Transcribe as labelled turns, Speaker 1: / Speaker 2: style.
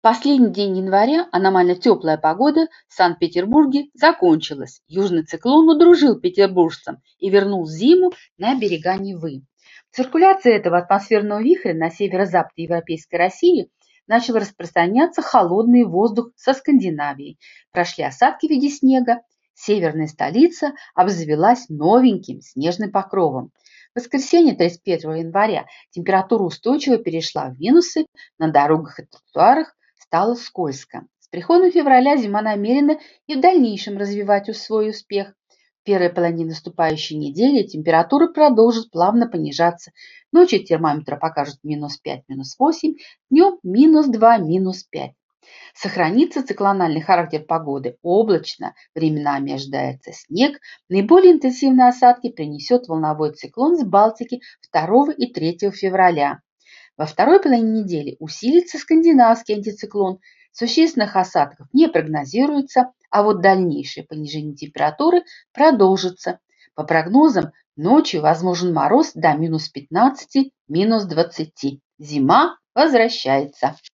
Speaker 1: Последний день января аномально теплая погода в Санкт-Петербурге закончилась. Южный циклон удружил петербуржцам и вернул зиму на берега Невы. Циркуляция этого атмосферного вихря на северо-западе Европейской России начал распространяться холодный воздух со Скандинавии. Прошли осадки в виде снега. Северная столица обзавелась новеньким снежным покровом. В воскресенье 31 января температура устойчиво перешла в минусы, на дорогах и тротуарах стало скользко. С приходом февраля зима намерена и в дальнейшем развивать свой успех. В первой половине наступающей недели температура продолжит плавно понижаться. Ночью термометр покажет -5, -8, днем -2, -5. Сохранится циклональный характер погоды облачно, временами ожидается снег. Наиболее интенсивные осадки принесет волновой циклон с Балтики 2 и 3 февраля. Во второй половине недели усилится скандинавский антициклон. Существенных осадков не прогнозируется, а вот дальнейшее понижение температуры продолжится. По прогнозам, ночью возможен мороз до -15, -20. Зима возвращается.